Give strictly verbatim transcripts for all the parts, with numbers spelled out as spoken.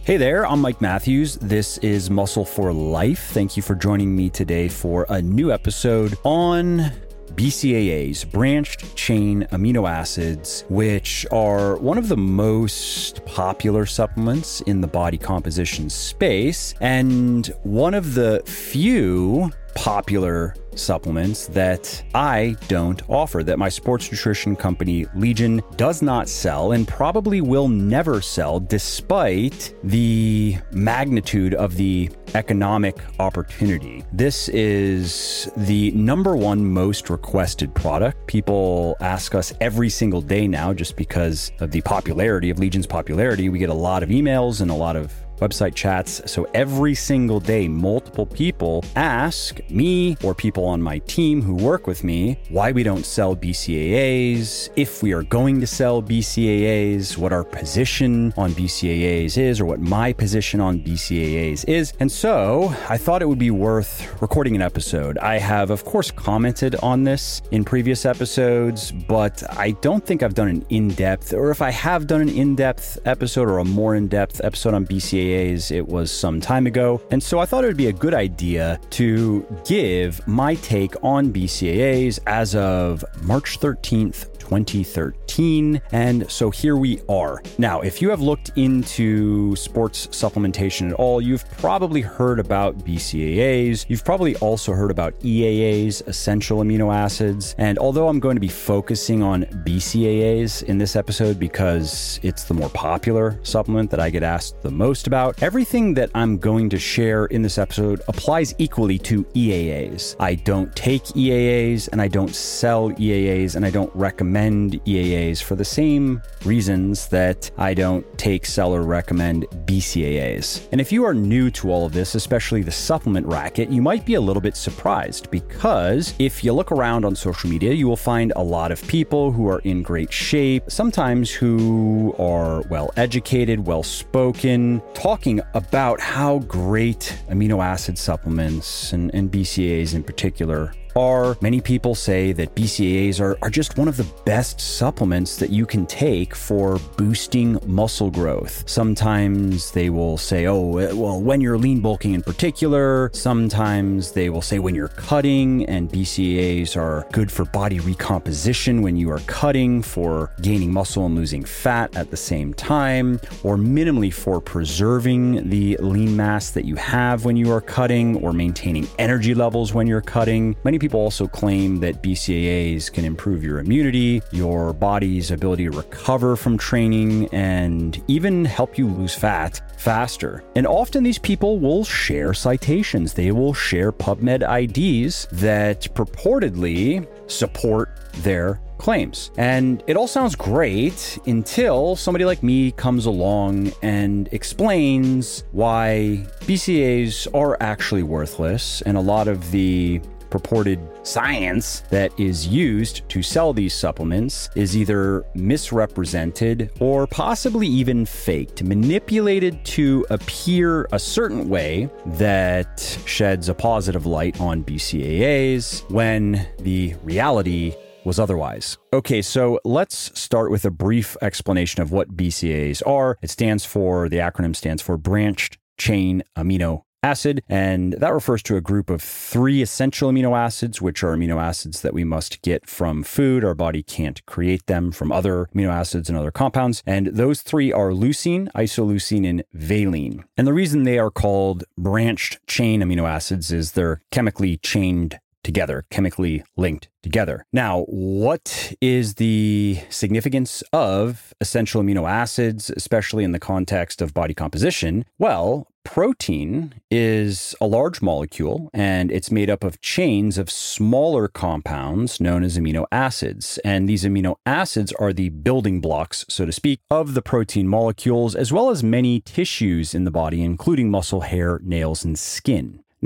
Hey there, I'm Mike Matthews. This is Muscle for Life. Thank you for joining me today for a new episode on B C A As, branched chain amino acids, which are one of the most popular supplements in the body composition space, and one of the few popular supplements that I don't offer, that my sports nutrition company Legion does not sell and probably will never sell, despite the magnitude of the economic opportunity. This is the number one most requested product. People ask us every single day now, just because of the popularity of Legion's popularity. We get a lot of emails and a lot of website chats. So every single day, multiple people ask me or people on my team who work with me why we don't sell B C A As, if we are going to sell B C A As, what our position on B C A As is, or what my position on B C A As is. And so I thought it would be worth recording an episode. I have, of course, commented on this in previous episodes, but I don't think I've done an in-depth, or if I have done an in-depth episode or a more in-depth episode on B C A As, it was some time ago. And so I thought it would be a good idea to give my take on B C A As as of March thirteenth, twenty thirteen. And so here we are. Now, if you have looked into sports supplementation at all, you've probably heard about B C A As. You've probably also heard about E A As, essential amino acids. And although I'm going to be focusing on B C A As in this episode because it's the more popular supplement that I get asked the most about, everything that I'm going to share in this episode applies equally to E A As. I don't take E A As and I don't sell E A As and I don't recommend E A As for the same reasons that I don't take, sell, or recommend B C A As. And if you are new to all of this, especially the supplement racket, you might be a little bit surprised, because if you look around on social media, you will find a lot of people who are in great shape, sometimes who are well-educated, well-spoken, talking about how great amino acid supplements and, and B C A As in particular are. Many people say that B C A As are, are just one of the best supplements that you can take for boosting muscle growth. Sometimes they will say, oh, well, when you're lean bulking in particular. Sometimes they will say when you're cutting, and B C A As are good for body recomposition when you are cutting, for gaining muscle and losing fat at the same time, or minimally for preserving the lean mass that you have when you are cutting, or maintaining energy levels when you're cutting. Many people People also claim that B C A As can improve your immunity, your body's ability to recover from training, and even help you lose fat faster. And often these people will share citations. They will share PubMed I Ds that purportedly support their claims. And it all sounds great until somebody like me comes along and explains why B C As are actually worthless, and a lot of the purported science that is used to sell these supplements is either misrepresented or possibly even faked, manipulated to appear a certain way that sheds a positive light on B C A As when the reality was otherwise. Okay, so let's start with a brief explanation of what B C A As are. It stands for, the acronym stands for branched chain amino acid, and that refers to a group of three essential amino acids, which are amino acids that we must get from food. Our body can't create them from other amino acids and other compounds. And those three are leucine, isoleucine, and valine. And the reason they are called branched chain amino acids is they're chemically chained together, chemically linked together. Now, what is the significance of essential amino acids, especially in the context of body composition? Well, protein is a large molecule, and it's made up of chains of smaller compounds known as amino acids. And these amino acids are the building blocks, so to speak, of the protein molecules, as well as many tissues in the body, including muscle, hair, nails, and skin.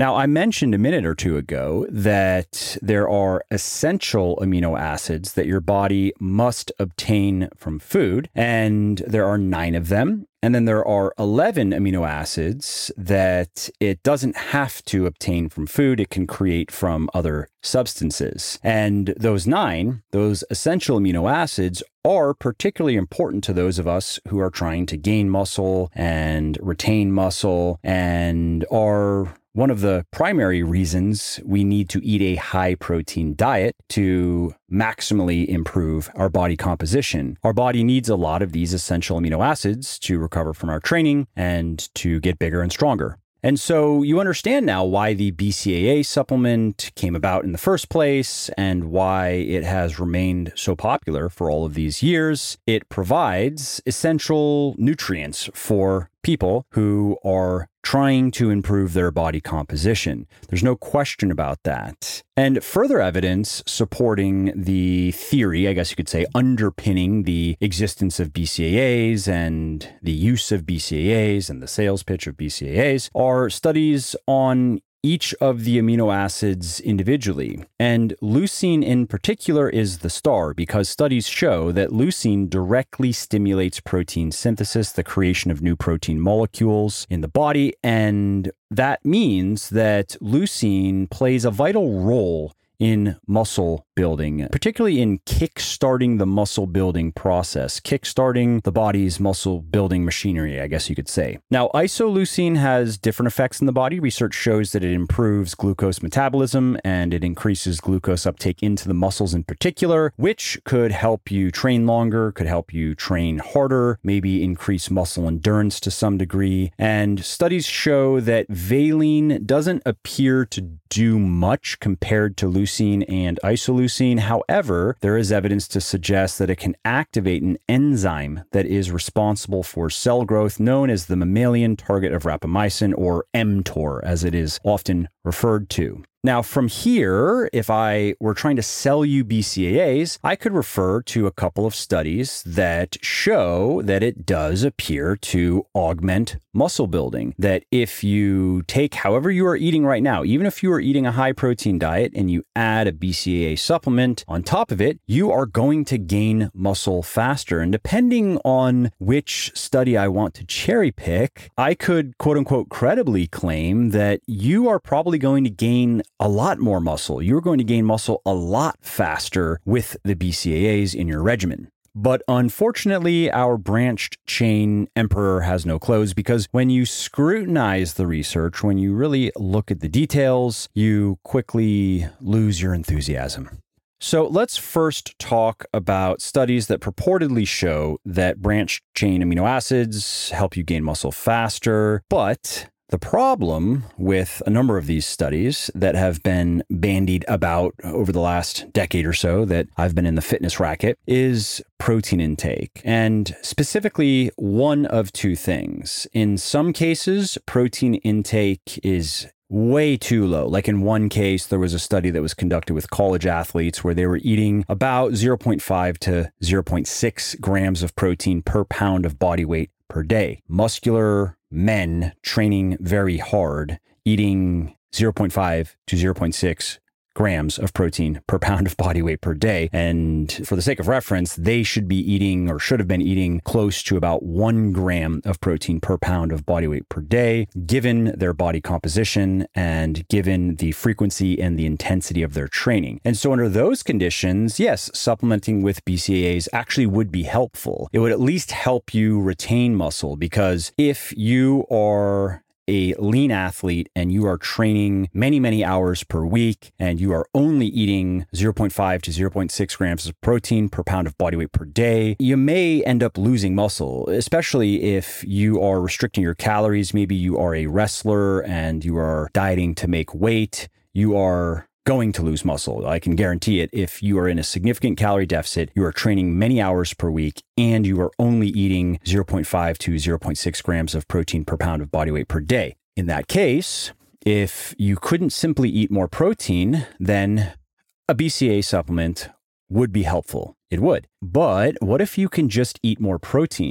Now, I mentioned a minute or two ago that there are essential amino acids that your body must obtain from food, and there are nine of them. And then there are eleven amino acids that it doesn't have to obtain from food. It can create from other substances. And those nine, those essential amino acids, are particularly important to those of us who are trying to gain muscle and retain muscle, and are one of the primary reasons we need to eat a high protein diet to maximally improve our body composition. Our body needs a lot of these essential amino acids to recover from our training and to get bigger and stronger. And so you understand now why the B C A A supplement came about in the first place and why it has remained so popular for all of these years. It provides essential nutrients for people who are trying to improve their body composition. There's no question about that. And further evidence supporting the theory, I guess you could say, underpinning the existence of B C A As and the use of B C A As and the sales pitch of B C A As are studies on each of the amino acids individually. And leucine in particular is the star because studies show that leucine directly stimulates protein synthesis, the creation of new protein molecules in the body. And that means that leucine plays a vital role in muscle building, particularly in kickstarting the muscle building process, kickstarting the body's muscle building machinery, I guess you could say. Now, isoleucine has different effects in the body. Research shows that it improves glucose metabolism and it increases glucose uptake into the muscles in particular, which could help you train longer, could help you train harder, maybe increase muscle endurance to some degree. And studies show that valine doesn't appear to do much compared to leucine and isoleucine. However, there is evidence to suggest that it can activate an enzyme that is responsible for cell growth known as the mammalian target of rapamycin, or mTOR, as it is often referred to. Now, from here, if I were trying to sell you B C A As, I could refer to a couple of studies that show that it does appear to augment muscle building. That if you take however you are eating right now, even if you are eating a high protein diet and you add a B C A A supplement on top of it, you are going to gain muscle faster. And depending on which study I want to cherry pick, I could quote unquote credibly claim that you are probably going to gain a lot more muscle. You're going to gain muscle a lot faster with the B C A As in your regimen. But unfortunately, our branched chain emperor has no clothes, because when you scrutinize the research, when you really look at the details, you quickly lose your enthusiasm. So let's first talk about studies that purportedly show that branched chain amino acids help you gain muscle faster, but the problem with a number of these studies that have been bandied about over the last decade or so that I've been in the fitness racket is protein intake, and specifically one of two things. In some cases, protein intake is way too low. Like in one case, there was a study that was conducted with college athletes where they were eating about zero point five to zero point six grams of protein per pound of body weight per day. Muscular men training very hard, eating zero point five to zero point six grams of protein per pound of body weight per day. And for the sake of reference, they should be eating or should have been eating close to about one gram of protein per pound of body weight per day, given their body composition and given the frequency and the intensity of their training. And so under those conditions, yes, supplementing with B C A As actually would be helpful. It would at least help you retain muscle, because if you are a lean athlete and you are training many, many hours per week and you are only eating zero point five to zero point six grams of protein per pound of body weight per day, you may end up losing muscle, especially if you are restricting your calories. Maybe you are a wrestler and you are dieting to make weight. You are going to lose muscle. I can guarantee it. If you are in a significant calorie deficit, you are training many hours per week, and you are only eating zero point five to zero point six grams of protein per pound of body weight per day. In that case, if you couldn't simply eat more protein, then a B C A A supplement would be helpful. It would. But what if you can just eat more protein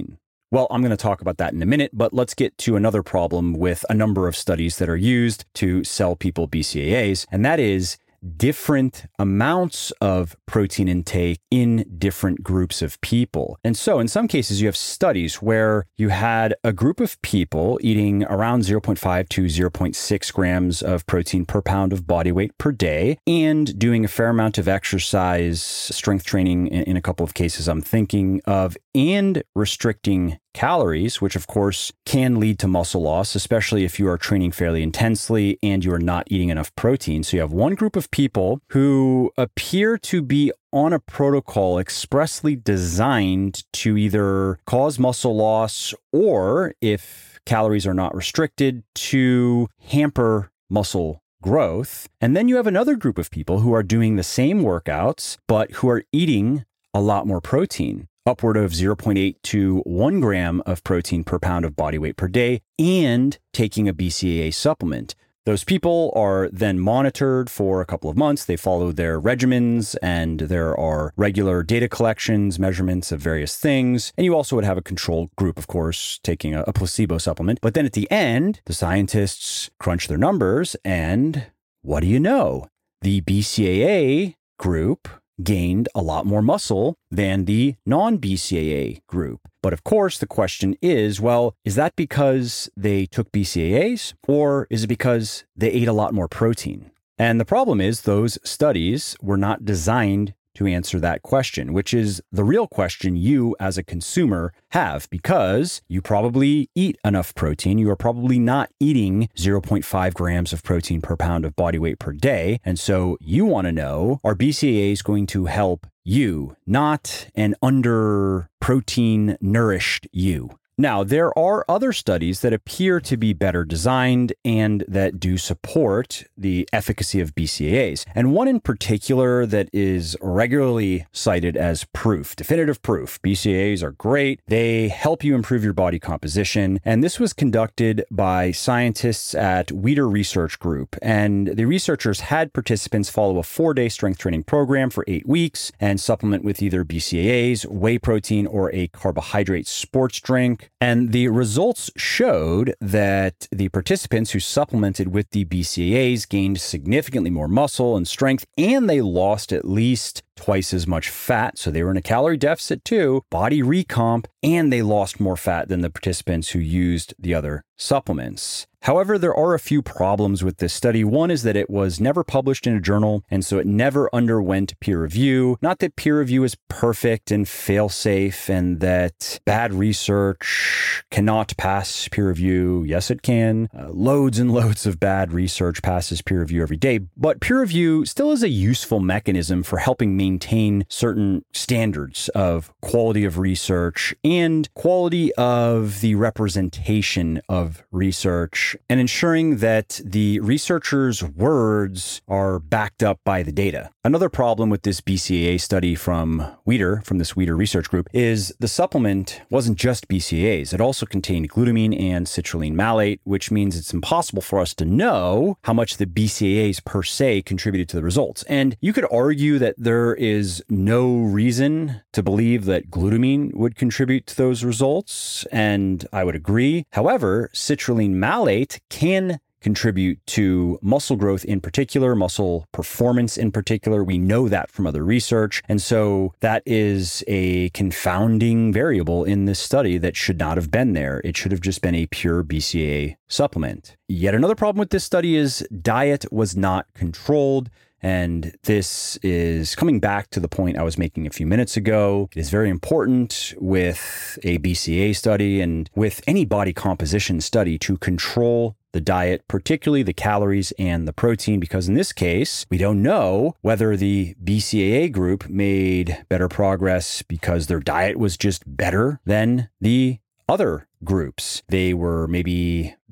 Well, I'm going to talk about that in a minute, but let's get to another problem with a number of studies that are used to sell people B C A As, and that is different amounts of protein intake in different groups of people. And so in some cases, you have studies where you had a group of people eating around zero point five to zero point six grams of protein per pound of body weight per day and doing a fair amount of exercise, strength training in, in a couple of cases I'm thinking of, and restricting calories, which of course can lead to muscle loss, especially if you are training fairly intensely and you are not eating enough protein. So you have one group of people who appear to be on a protocol expressly designed to either cause muscle loss or, if calories are not restricted, to hamper muscle growth. And then you have another group of people who are doing the same workouts, but who are eating a lot more protein, upward of zero point eight to one gram of protein per pound of body weight per day, and taking a B C A A supplement. Those people are then monitored for a couple of months. They follow their regimens, and there are regular data collections, measurements of various things. And you also would have a control group, of course, taking a, a placebo supplement. But then at the end, the scientists crunch their numbers, and what do you know? The B C A A group gained a lot more muscle than the non-B C A A group. But of course, the question is, well, is that because they took B C A As, or is it because they ate a lot more protein? And the problem is those studies were not designed to answer that question, which is the real question you as a consumer have, because you probably eat enough protein. You are probably not eating zero point five grams of protein per pound of body weight per day. And so you want to know, are B C A As going to help you, not an under protein nourished you? Now, there are other studies that appear to be better designed and that do support the efficacy of B C A As. And one in particular that is regularly cited as proof, definitive proof. B C A As are great. They help you improve your body composition. And this was conducted by scientists at Weider Research Group. And the researchers had participants follow a four-day strength training program for eight weeks and supplement with either B C A As, whey protein, or a carbohydrate sports drink. And the results showed that the participants who supplemented with the B C A As gained significantly more muscle and strength, and they lost at least twice as much fat. So they were in a calorie deficit too, body recomp, and they lost more fat than the participants who used the other supplements. However, there are a few problems with this study. One is that it was never published in a journal, and so it never underwent peer review. Not that peer review is perfect and fail-safe and that bad research cannot pass peer review. Yes, it can. Uh, loads and loads of bad research passes peer review every day, but peer review still is a useful mechanism for helping maintain certain standards of quality of research and quality of the representation of research, and ensuring that the researchers' words are backed up by the data. Another problem with this B C A A study from Weider, from this Weider Research Group, is the supplement wasn't just B C A As. It also contained glutamine and citrulline malate, which means it's impossible for us to know how much the B C A As per se contributed to the results. And you could argue that there is no reason to believe that glutamine would contribute to those results, and I would agree. However, citrulline malate can contribute to muscle growth in particular, muscle performance in particular. We know that from other research. And so that is a confounding variable in this study that should not have been there. It should have just been a pure B C A A supplement. Yet another problem with this study is diet was not controlled. And this is coming back to the point I was making a few minutes ago. It is very important with a B C A A study and with any body composition study to control the diet, particularly the calories and the protein, because in this case, we don't know whether the B C A A group made better progress because their diet was just better than the other groups. They were maybe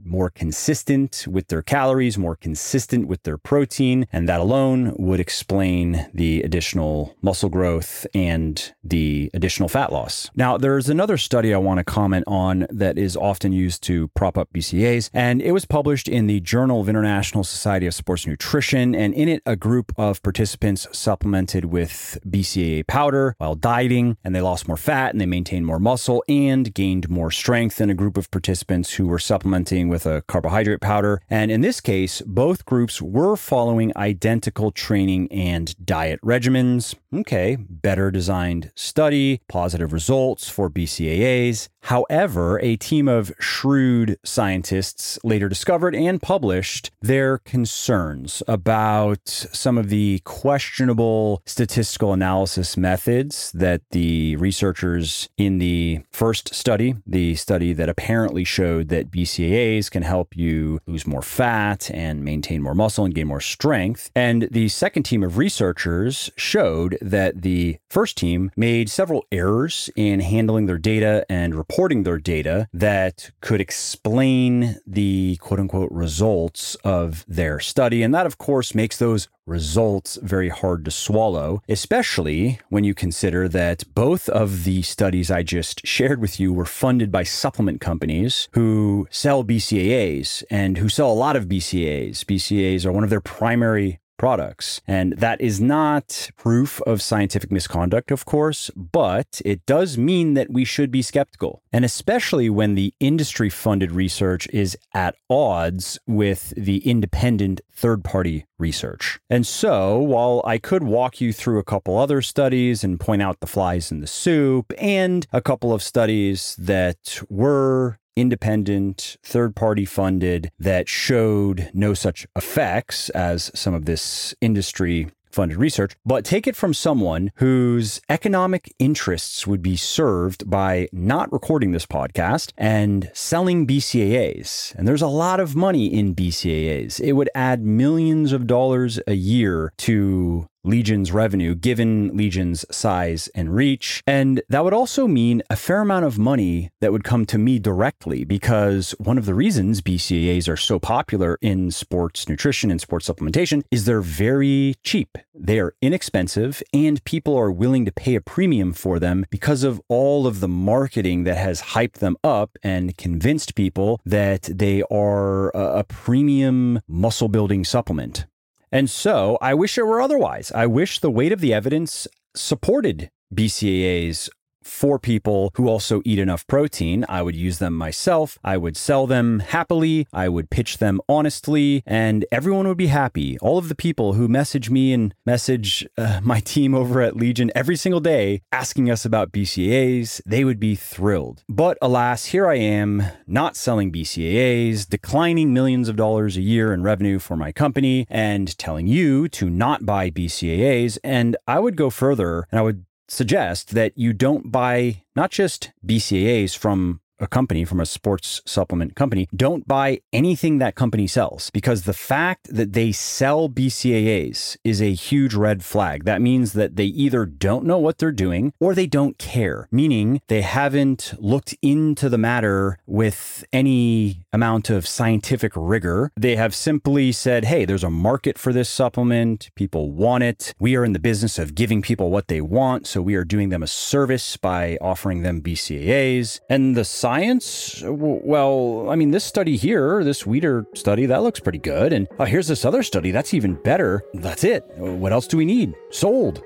more consistent with their calories, more consistent with their protein, and that alone would explain the additional muscle growth and the additional fat loss. Now, there's another study I want to comment on that is often used to prop up B C A As, and it was published in the Journal of International Society of Sports Nutrition, and in it, a group of participants supplemented with B C A A powder while dieting, and they lost more fat and they maintained more muscle and gained more strength than a group of participants who were supplementing with a carbohydrate powder. And in this case, both groups were following identical training and diet regimens. Okay, better designed study, positive results for B C A As. However, a team of shrewd scientists later discovered and published their concerns about some of the questionable statistical analysis methods that the researchers in the first study, the study that apparently showed that B C A As can help you lose more fat and maintain more muscle and gain more strength. And the second team of researchers showed that the first team made several errors in handling their data and reporting their data that could explain the quote unquote results of their study. And that, of course, makes those results very hard to swallow, especially when you consider that both of the studies I just shared with you were funded by supplement companies who sell B C A As and who sell a lot of B C A As. B C A As are one of their primary products. And that is not proof of scientific misconduct, of course, but it does mean that we should be skeptical. And especially when the industry-funded research is at odds with the independent third-party research. And so, while I could walk you through a couple other studies and point out the flies in the soup, and a couple of studies that were independent, third-party funded that showed no such effects as some of this industry-funded research, but take it from someone whose economic interests would be served by not recording this podcast and selling B C A As. And there's a lot of money in B C A As. It would add millions of dollars a year to Legion's revenue, given Legion's size and reach. And that would also mean a fair amount of money that would come to me directly, because one of the reasons B C A As are so popular in sports nutrition and sports supplementation is they're very cheap. They are inexpensive, and people are willing to pay a premium for them because of all of the marketing that has hyped them up and convinced people that they are a premium muscle building supplement. And so I wish it were otherwise. I wish the weight of the evidence supported B C A As for people who also eat enough protein. I would use them myself. I would sell them happily. I would pitch them honestly, and everyone would be happy. All of the people who message me and message uh, my team over at Legion every single day asking us about B C A As, they would be thrilled. But alas, here I am, not selling B C A As, declining millions of dollars a year in revenue for my company, and telling you to not buy B C A As. And I would go further, and I would suggest that you don't buy not just B C A As from a company, from a sports supplement company. Don't buy anything that company sells, because the fact that they sell B C A As is a huge red flag. That means that they either don't know what they're doing or they don't care, meaning they haven't looked into the matter with any amount of scientific rigor. They have simply said, hey, there's a market for this supplement. People want it. We are in the business of giving people what they want, so we are doing them a service by offering them B C A As. And the science, well, I mean, this study here, this Weider study, that looks pretty good. And oh, here's this other study, that's even better. That's it. What else do we need? Sold.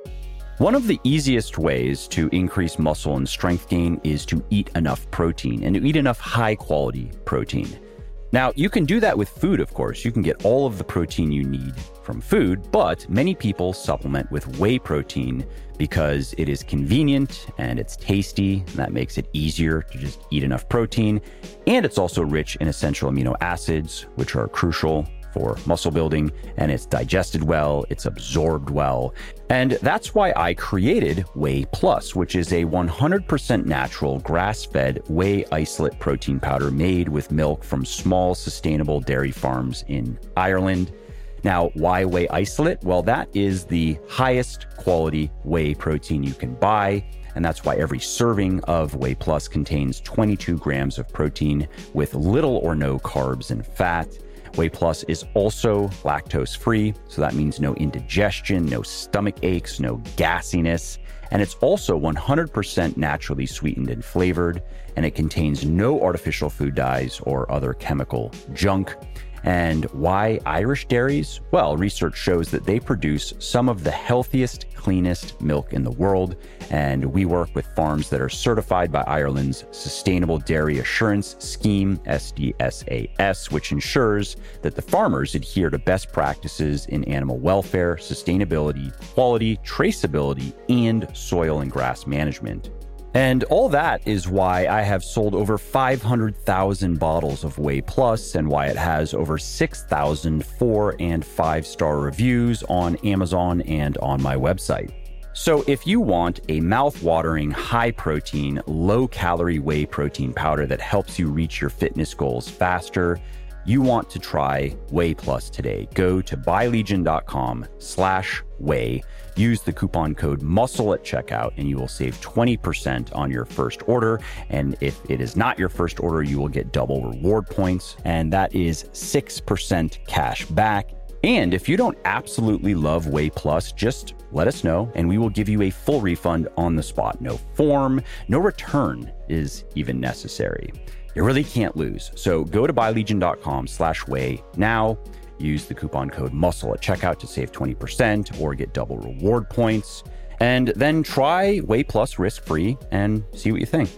One of the easiest ways to increase muscle and strength gain is to eat enough protein, and to eat enough high quality protein. Now, you can do that with food, of course. You can get all of the protein you need from food, but many people supplement with whey protein because it is convenient and it's tasty, and that makes it easier to just eat enough protein. And it's also rich in essential amino acids, which are crucial for muscle building, and it's digested well, it's absorbed well. And that's why I created Whey Plus, which is a one hundred percent natural grass-fed whey isolate protein powder made with milk from small sustainable dairy farms in Ireland. Now, why whey isolate? Well, that is the highest quality whey protein you can buy. And that's why every serving of Whey Plus contains twenty-two grams of protein with little or no carbs and fat. Whey Plus is also lactose-free, so that means no indigestion, no stomach aches, no gassiness. And it's also one hundred percent naturally sweetened and flavored, and it contains no artificial food dyes or other chemical junk. And why Irish dairies? Well, research shows that they produce some of the healthiest, cleanest milk in the world. And we work with farms that are certified by Ireland's Sustainable Dairy Assurance Scheme, S D S A S, which ensures that the farmers adhere to best practices in animal welfare, sustainability, quality, traceability, and soil and grass management. And all that is why I have sold over five hundred thousand bottles of Whey Plus and why it has over six thousand four and five star reviews on Amazon and on my website. So if you want a mouth-watering, high-protein, low-calorie whey protein powder that helps you reach your fitness goals faster, you want to try Whey Plus today. Go to buylegion.com slash whey. Use the coupon code MUSCLE at checkout and you will save twenty percent on your first order. And if it is not your first order, you will get double reward points. And that is six percent cash back. And if you don't absolutely love Whey Plus, just let us know and we will give you a full refund on the spot. No form, no return is even necessary. You really can't lose. So go to buylegion.com slash whey now. Use the coupon code MUSCLE at checkout to save twenty percent or get double reward points. And then try Whey Plus risk-free and see what you think.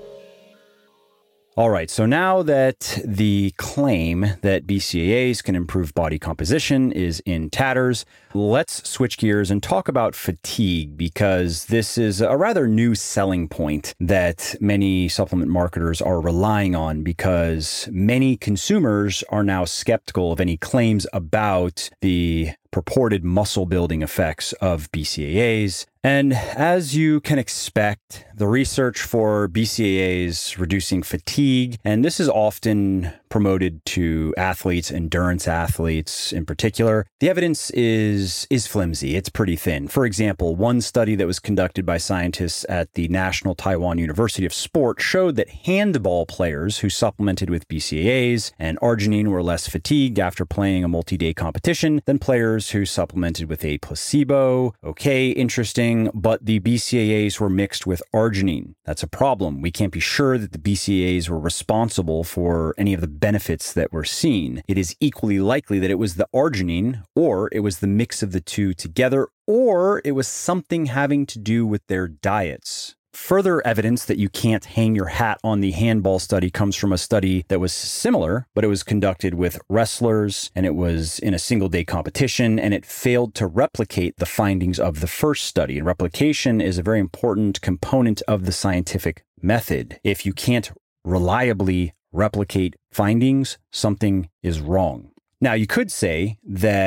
All right, so now that the claim that B C A As can improve body composition is in tatters, let's switch gears and talk about fatigue, because this is a rather new selling point that many supplement marketers are relying on, because many consumers are now skeptical of any claims about the purported muscle building effects of B C A As. And as you can expect, the research for B C A As reducing fatigue, and this is often promoted to athletes, endurance athletes in particular, the evidence is, is flimsy. It's pretty thin. For example, one study that was conducted by scientists at the National Taiwan University of Sport showed that handball players who supplemented with B C A As and arginine were less fatigued after playing a multi-day competition than players who supplemented with a placebo. Okay, interesting, but the B C A As were mixed with arginine. That's a problem. We can't be sure that the B C A As were responsible for any of the benefits that were seen. It is equally likely that it was the arginine, or it was the mix of the two together, or it was something having to do with their diets. Further evidence that you can't hang your hat on the handball study comes from a study that was similar, but it was conducted with wrestlers and it was in a single day competition, and it failed to replicate the findings of the first study. And replication is a very important component of the scientific method. If you can't reliably replicate findings, something is wrong. Now, you could say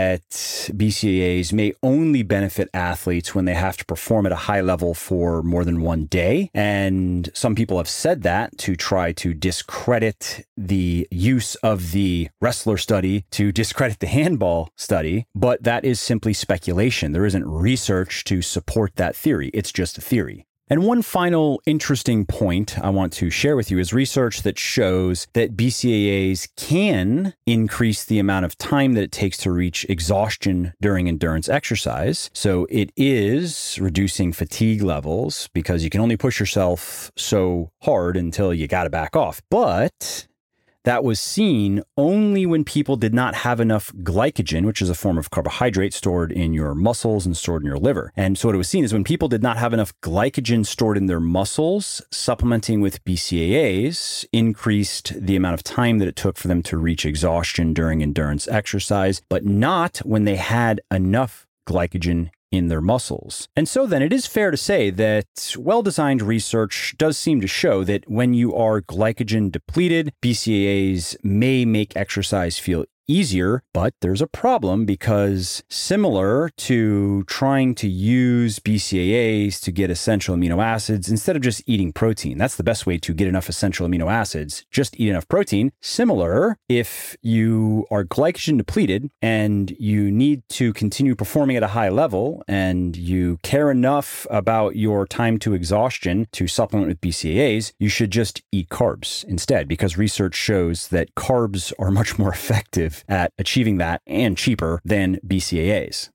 that B C A As may only benefit athletes when they have to perform at a high level for more than one day. And some people have said that to try to discredit the use of the wrestler study, to discredit the handball study. But that is simply speculation. There isn't research to support that theory. It's just a theory. And one final interesting point I want to share with you is research that shows that B C A As can increase the amount of time that it takes to reach exhaustion during endurance exercise. So it is reducing fatigue levels because you can only push yourself so hard until you got to back off. But that was seen only when people did not have enough glycogen, which is a form of carbohydrate stored in your muscles and stored in your liver. And so what it was seen is when people did not have enough glycogen stored in their muscles, supplementing with B C A As increased the amount of time that it took for them to reach exhaustion during endurance exercise, but not when they had enough glycogen in their muscles. And so then it is fair to say that well-designed research does seem to show that when you are glycogen depleted, B C A As may make exercise feel easier, but there's a problem because similar to trying to use B C A As to get essential amino acids instead of just eating protein, that's the best way to get enough essential amino acids, just eat enough protein. Similar, if you are glycogen depleted and you need to continue performing at a high level and you care enough about your time to exhaustion to supplement with B C A As, you should just eat carbs instead, because research shows that carbs are much more effective at achieving that and cheaper than B C A As.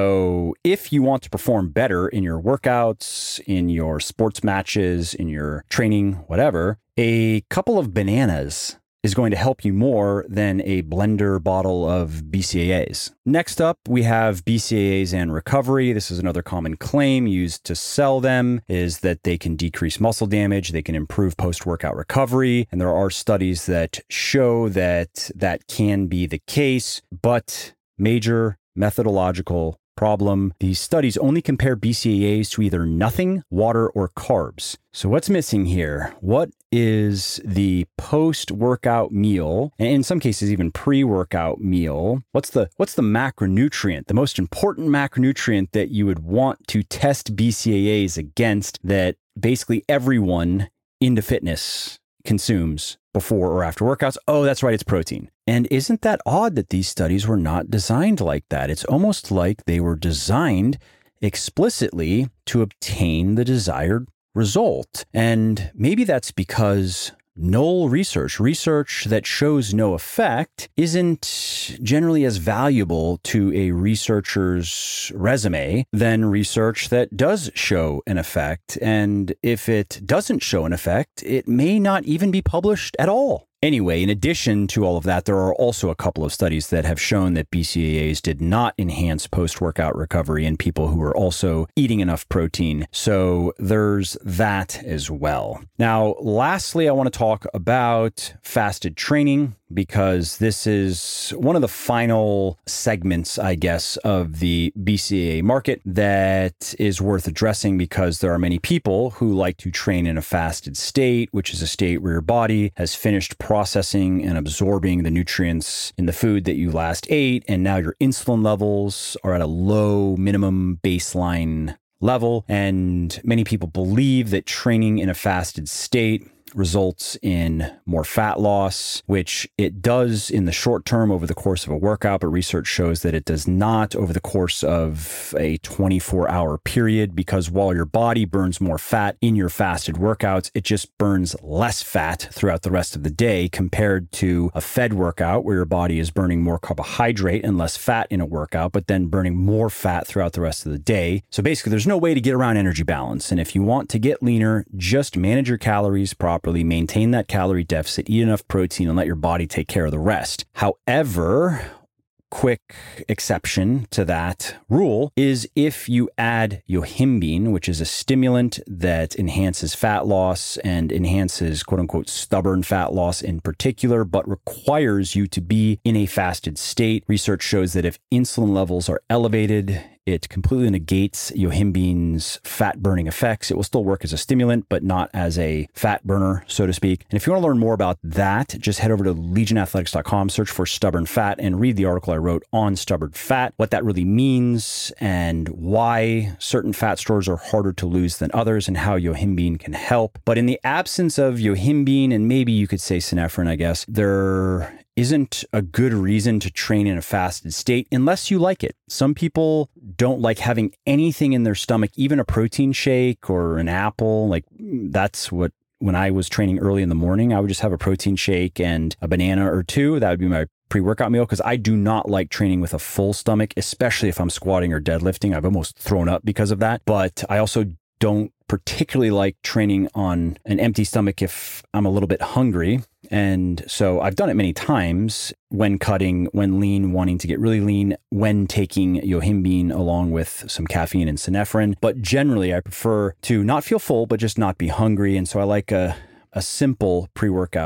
So if you want to perform better in your workouts, in your sports matches, in your training, whatever, a couple of bananas is going to help you more than a blender bottle of B C A As. Next up, we have B C A As and recovery. This is another common claim used to sell them, is that they can decrease muscle damage, they can improve post-workout recovery, and there are studies that show that that can be the case, but major methodological problem. These studies only compare B C A As to either nothing, water, or carbs. So what's missing here? What is the post-workout meal, and in some cases even pre-workout meal? What's the what's the macronutrient, the most important macronutrient that you would want to test B C A As against, that basically everyone into fitness consumes before or after workouts? Oh, that's right, it's protein. And isn't that odd that these studies were not designed like that? It's almost like they were designed explicitly to obtain the desired result. And maybe that's because null research, research that shows no effect, isn't generally as valuable to a researcher's resume than research that does show an effect. And if it doesn't show an effect, it may not even be published at all. Anyway, in addition to all of that, there are also a couple of studies that have shown that B C A As did not enhance post-workout recovery in people who were also eating enough protein. So there's that as well. Now, lastly, I want to talk about fasted training, because this is one of the final segments, I guess, of the B C A A market that is worth addressing, because there are many people who like to train in a fasted state, which is a state where your body has finished processing and absorbing the nutrients in the food that you last ate, and now your insulin levels are at a low minimum baseline level. And many people believe that training in a fasted state results in more fat loss, which it does in the short term over the course of a workout, but research shows that it does not over the course of a twenty-four hour period, because while your body burns more fat in your fasted workouts, it just burns less fat throughout the rest of the day compared to a fed workout where your body is burning more carbohydrate and less fat in a workout, but then burning more fat throughout the rest of the day. So basically, there's no way to get around energy balance. And if you want to get leaner, just manage your calories properly. Properly, maintain that calorie deficit, eat enough protein, and let your body take care of the rest. However, quick exception to that rule is if you add yohimbine, which is a stimulant that enhances fat loss and enhances quote unquote stubborn fat loss in particular, but requires you to be in a fasted state. Research shows that if insulin levels are elevated, it completely negates yohimbine's fat burning effects. It will still work as a stimulant, but not as a fat burner, so to speak. And if you want to learn more about that, just head over to legion athletics dot com, search for stubborn fat, and read the article I wrote on stubborn fat, what that really means and why certain fat stores are harder to lose than others and how yohimbine can help. But in the absence of yohimbine, and maybe you could say synephrine, I guess, there isn't a good reason to train in a fasted state unless you like it. Some people don't like having anything in their stomach, even a protein shake or an apple. Like that's what, when I was training early in the morning, I would just have a protein shake and a banana or two. That would be my pre-workout meal, because I do not like training with a full stomach, especially if I'm squatting or deadlifting. I've almost thrown up because of that. But I also don't particularly like training on an empty stomach if I'm a little bit hungry. And so I've done it many times when cutting, when lean, wanting to get really lean, when taking yohimbine along with some caffeine and synephrine. But generally, I prefer to not feel full, but just not be hungry. And so I like a, a simple pre-workout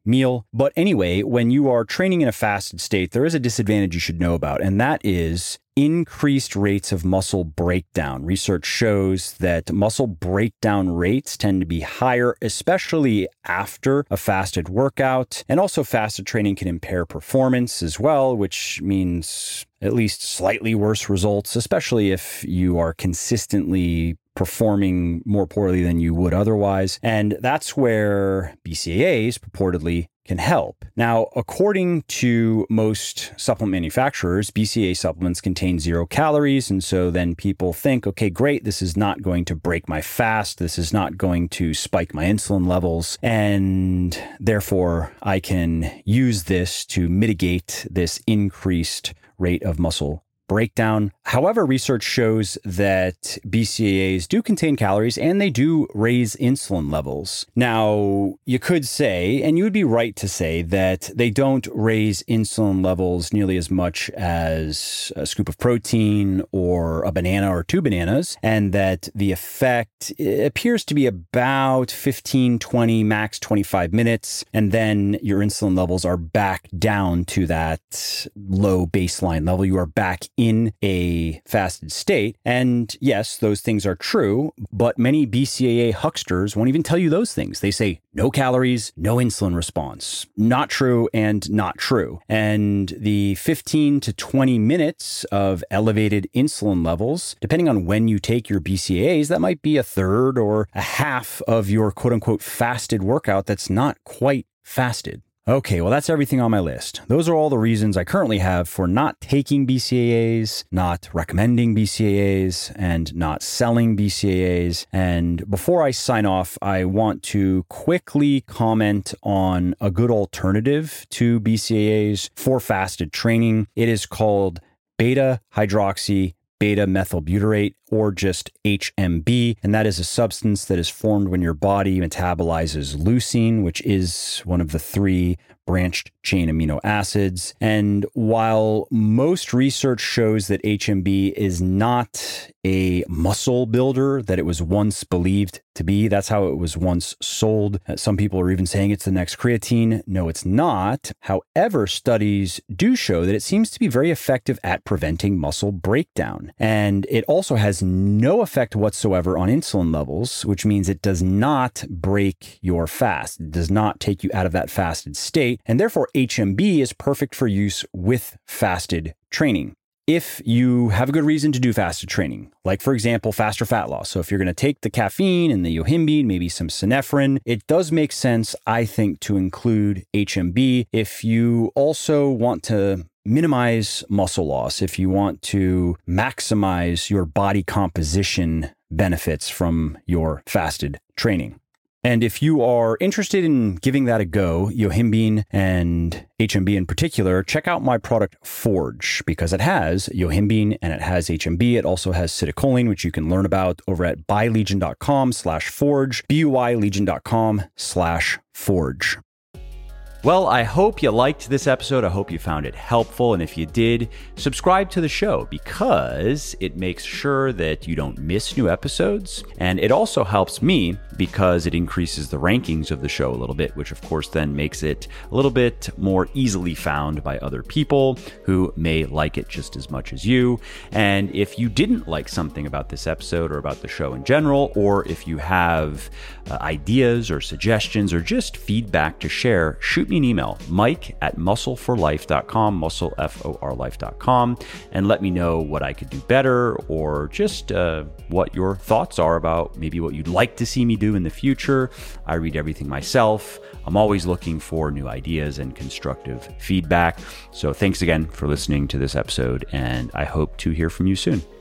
meal. But anyway, when you are training in a fasted state, there is a disadvantage you should know about, and that is increased rates of muscle breakdown. Research shows that muscle breakdown rates tend to be higher, especially after a fasted workout. And also fasted training can impair performance as well, which means at least slightly worse results, especially if you are consistently performing more poorly than you would otherwise. And that's where B C A As purportedly can help. Now, according to most supplement manufacturers, B C A A supplements contain zero calories. And so then people think, okay, great, this is not going to break my fast. This is not going to spike my insulin levels. And therefore, I can use this to mitigate this increased rate of muscle breakdown. However, research shows that B C A As do contain calories and they do raise insulin levels. Now, you could say, and you would be right to say, that they don't raise insulin levels nearly as much as a scoop of protein or a banana or two bananas, and that the effect appears to be about fifteen, twenty, max twenty-five minutes, and then your insulin levels are back down to that low baseline level. You are back in a fasted state. And yes, those things are true, but many B C A A hucksters won't even tell you those things. They say no calories, no insulin response. Not true and not true. And the fifteen to twenty minutes of elevated insulin levels, depending on when you take your B C A As, that might be a third or a half of your quote unquote fasted workout that's not quite fasted. Okay, well, that's everything on my list. Those are all the reasons I currently have for not taking B C A As, not recommending B C A As, and not selling B C A As. And before I sign off, I want to quickly comment on a good alternative to B C A As for fasted training. It is called beta-hydroxy beta-methylbutyrate, or just H M B. And that is a substance that is formed when your body metabolizes leucine, which is one of the three branched chain amino acids. And while most research shows that H M B is not a muscle builder that it was once believed to be, that's how it was once sold. Some people are even saying it's the next creatine. No, it's not. However, studies do show that it seems to be very effective at preventing muscle breakdown. And it also has no effect whatsoever on insulin levels, which means it does not break your fast. It does not take you out of that fasted state. And therefore, H M B is perfect for use with fasted training. If you have a good reason to do fasted training, like for example, faster fat loss. So if you're going to take the caffeine and the yohimbine, maybe some synephrine, it does make sense, I think, to include H M B. If you also want to minimize muscle loss, if you want to maximize your body composition benefits from your fasted training. And if you are interested in giving that a go, yohimbine and H M B in particular, check out my product Forge, because it has yohimbine and it has H M B. It also has citicoline, which you can learn about over at buylegion.com slash forge, B-U-Y-legion.com slash forge. Well, I hope you liked this episode. I hope you found it helpful. And if you did, subscribe to the show, because it makes sure that you don't miss new episodes. And it also helps me because it increases the rankings of the show a little bit, which of course then makes it a little bit more easily found by other people who may like it just as much as you. And if you didn't like something about this episode or about the show in general, or if you have uh, ideas or suggestions or just feedback to share, shoot me an email, Mike at muscle for life dot com, muscle, F O R life dot com, and let me know what I could do better, or just uh, what your thoughts are about maybe what you'd like to see me do in the future. I read everything myself. I'm always looking for new ideas and constructive feedback. So thanks again for listening to this episode, and I hope to hear from you soon.